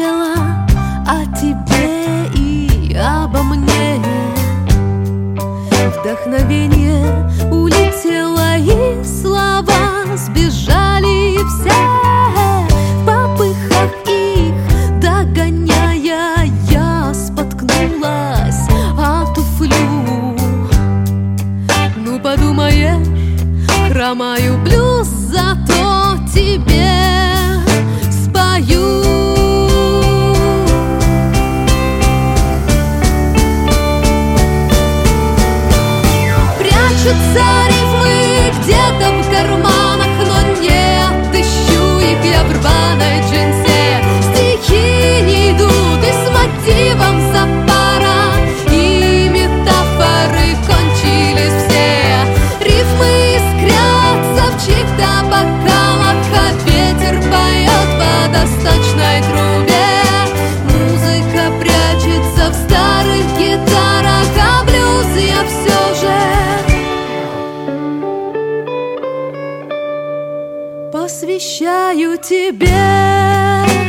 улетела о тебе и обо мне. Вдохновение улетело, и слова сбежали все. В попыхах их догоняя, я споткнулась о туфлю. Ну, подумаешь, хромаю блюз, зато тебе спою. Прячутся рифмы где-то в карманах, но нет, ищу их я в рваной джинсе. Стихи не идут и с мотивом запара, и метафоры кончились все. Рифмы искрятся в чьих-то бокалах, а ветер поет в водосточной трубе. Музыка прячется в старых гитарах, а блюз я все же посвящаю тебе.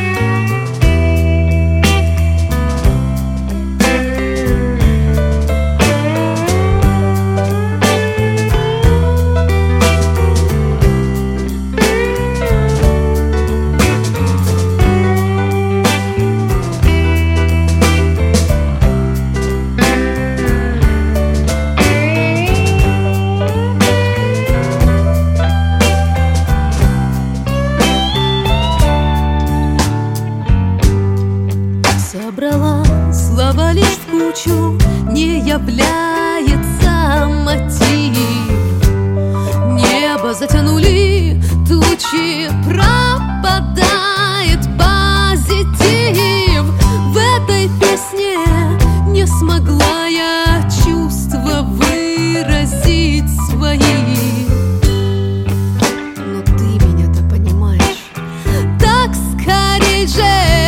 Собрала слова лишь в кучу, не является мотив. Небо затянули тучи, пропадает позитив. В этой песне не смогла я чувства выразить свои. Но ты меня-то понимаешь, так скорей же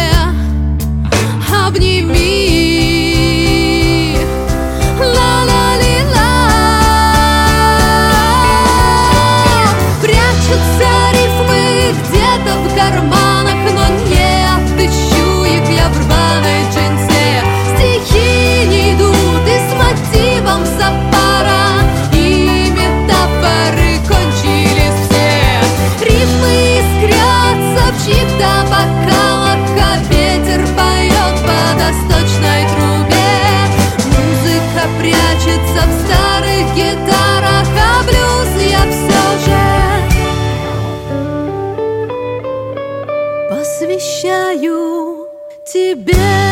обними. Ла-ла-ли-ла. Прячутся рифмы где-то в карманах, но нет, ищу их я в рваной джинсе. Стихи не идут и с мотивом запара, и метафоры кончились все. Рифмы искрятся в чьих-то бокалах, а ветер поет в водосточной трубе. Музыка прячется в старых гитарах, а блюз я все же посвящаю тебе.